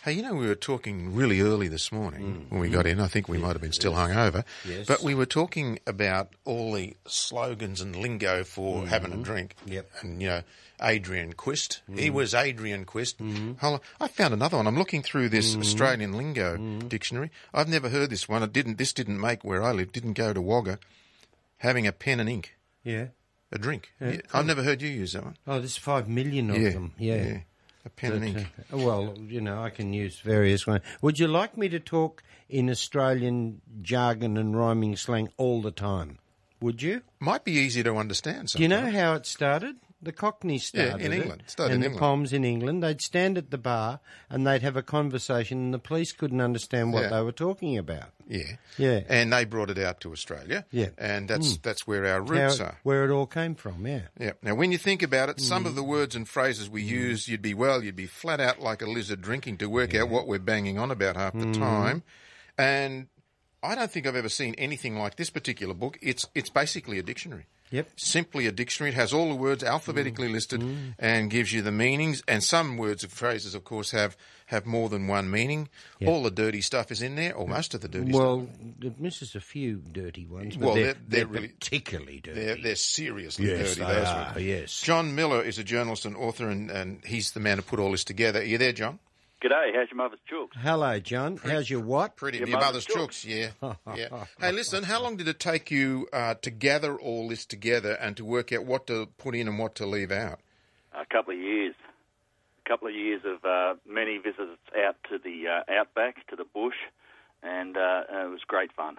Hey, we were talking really early this morning when we got in. I think we might have been still hungover. Yes. But we were talking about all the slogans and lingo for having a drink. Yep. And, Adrian Quist. He was Adrian Quist. Hold on. I found another one. I'm looking through this Australian lingo dictionary. I've never heard this one. This didn't make where I live. Didn't go to Wagga. Having a pen and ink. Yeah. A drink. Yeah, Yeah. I've never heard you use that one. Oh, there's 5 million of them. Yeah. A pen and ink. I can use various ones. Would you like me to talk in Australian jargon and rhyming slang all the time? Would you? Might be easier to understand sometimes. Do you know how it started? The Cockneys started in England. The Poms in England. They'd stand at the bar and they'd have a conversation and the police couldn't understand what they were talking about. Yeah. Yeah. And they brought it out to Australia. Yeah. And that's where our roots are. Where it all came from, yeah. Yeah. Now, when you think about it, some of the words and phrases we use, you'd be flat out like a lizard drinking to work out what we're banging on about half the time. And I don't think I've ever seen anything like this particular book. It's basically a dictionary. Yep. Simply a dictionary. It has all the words alphabetically listed and gives you the meanings. And some words and phrases, of course, have more than one meaning. Yep. All the dirty stuff is in there, or most of the dirty stuff. Well, it misses a few dirty ones, but they're really particularly dirty. They're seriously yes, dirty. They those are, ones. yes. John Miller is a journalist and author, and he's the man who put all this together. Are you there, John? G'day, how's your mother's chooks? Hello, John. How's your what? Pretty. Your mother's chooks, yeah. Hey, listen, how long did it take you to gather all this together and to work out what to put in and what to leave out? A couple of years. A couple of years of many visits out to the outback, to the bush, and it was great fun.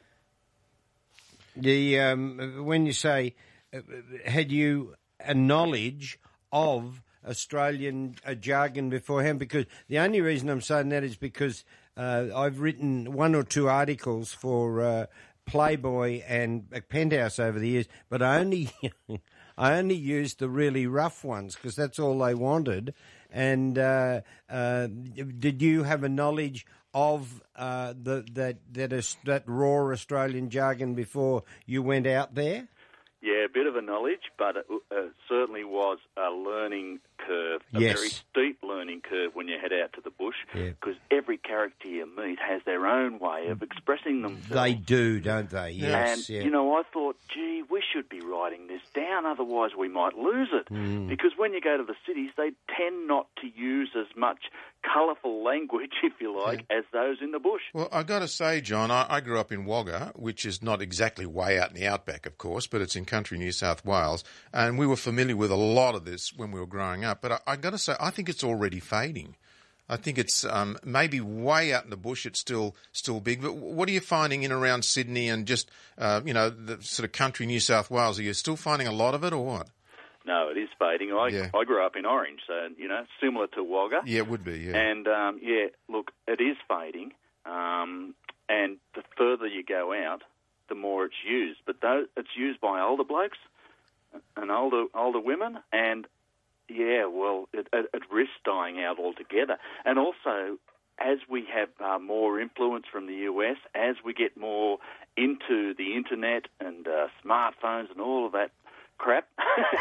When you say, had you a knowledge of Australian jargon beforehand? Because the only reason I'm saying that is because I've written one or two articles for Playboy and Penthouse over the years, but I only used the really rough ones because that's all they wanted. And did you have a knowledge of that raw Australian jargon before you went out there? Yeah, a bit of a knowledge, but it certainly was a learning curve, a very steep learning curve when you head out to the bush, because every character you meet has their own way of expressing themselves. They do, don't they? Yes. And, I thought, gee, we should be writing this down, otherwise we might lose it. Because when you go to the cities, they tend not to use as much colourful language, if you like, as those in the bush. Well, I've got to say, John, I grew up in Wagga, which is not exactly way out in the outback, of course, but it's in country New South Wales, and we were familiar with a lot of this when we were growing up. But I've got to say, I think it's already fading. I think it's maybe way out in the bush. It's still big. But what are you finding in around Sydney and just the sort of country New South Wales? Are you still finding a lot of it, or what? No, it is fading. I grew up in Orange, so similar to Wagga. Yeah, it would be. Yeah. And look, it is fading. And the further you go out, the more it's used. But it's used by older blokes and older women, and it risks dying out altogether. And also, as we have more influence from the US, as we get more into the internet and smartphones and all of that crap,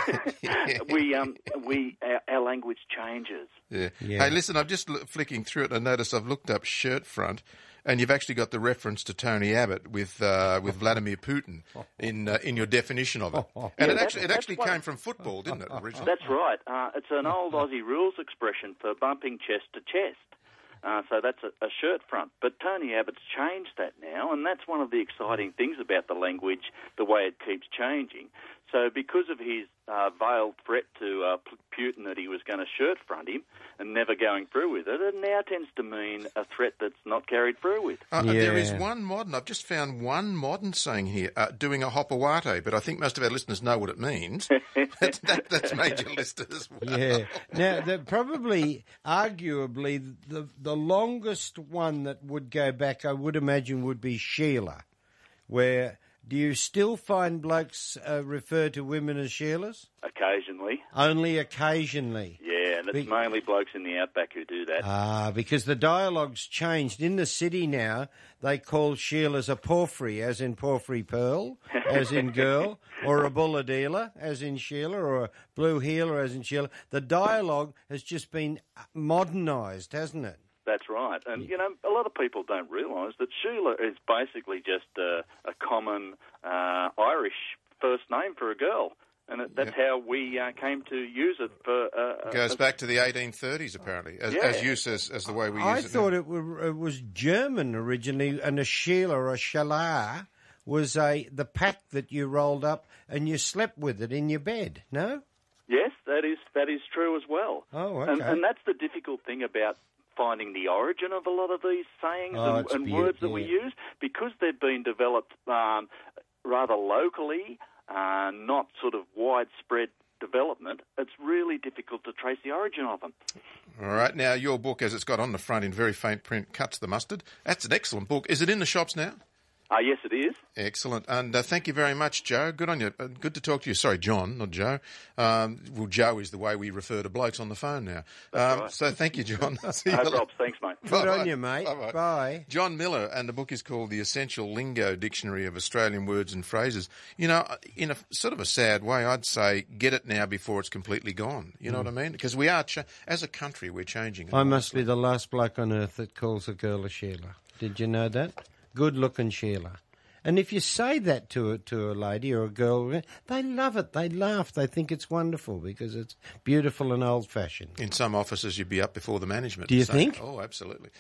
our language changes. Yeah. Hey, listen, I'm just flicking through it and I notice I've looked up shirt front, and you've actually got the reference to Tony Abbott with Vladimir Putin in your definition of it. And it actually came from football, didn't it, originally? That's right. It's an old Aussie rules expression for bumping chest to chest. So that's a shirt front. But Tony Abbott's changed that now, and that's one of the exciting things about the language, the way it keeps changing. So because of his veiled threat to Putin that he was going to shirt front him and never going through with it, it now tends to mean a threat that's not carried through with. There is one modern, I've just found one modern saying here, doing a hopawate, but I think most of our listeners know what it means. That's made your list as well. Yeah. Now, arguably, the longest one that would go back, I would imagine, would be Sheila, where... Do you still find blokes refer to women as Sheilas? Occasionally. Only occasionally? Yeah, and it's mainly blokes in the outback who do that. Because the dialogue's changed. In the city now, they call Sheilas a porphyry, as in porphyry pearl, as in girl, or a bulla dealer, as in Sheila, or a blue heeler, as in Sheila. The dialogue has just been modernised, hasn't it? That's right. And, you know, a lot of people don't realise that Sheila is basically just a common Irish first name for a girl. And that's how we came to use it for... Goes back to the 1830s, apparently, as use as the way we use it I thought it was German originally, and a Sheila or a Shalar was the pack that you rolled up and you slept with it in your bed, no? Yes, that is true as well. Oh, okay. And that's the difficult thing about finding the origin of a lot of these sayings and words that we use, because they've been developed rather locally, not sort of widespread development. It's really difficult to trace the origin of them. All right. Now, your book, as it's got on the front in very faint print, Cuts the Mustard. That's an excellent book. Is it in the shops now? Yes, it is. Excellent. And thank you very much, Joe. Good on you. Good to talk to you. Sorry, John, not Joe. Well, Joe is the way we refer to blokes on the phone now. Right. So thank you, John. See you No later. problems. Thanks, mate. Good on you, mate. Bye-bye. Bye. John Miller, and the book is called The Essential Lingo Dictionary of Australian Words and Phrases. You know, in a sort of a sad way, I'd say get it now before it's completely gone. You know what I mean? Because we are, as a country, we're changing. I must be the last bloke on earth that calls a girl a Sheila. Did you know that? Good-looking Sheila. And if you say that to a lady or a girl, they love it. They laugh. They think it's wonderful because it's beautiful and old-fashioned. In some offices, you'd be up before the management. Do you saying, think? Oh, absolutely.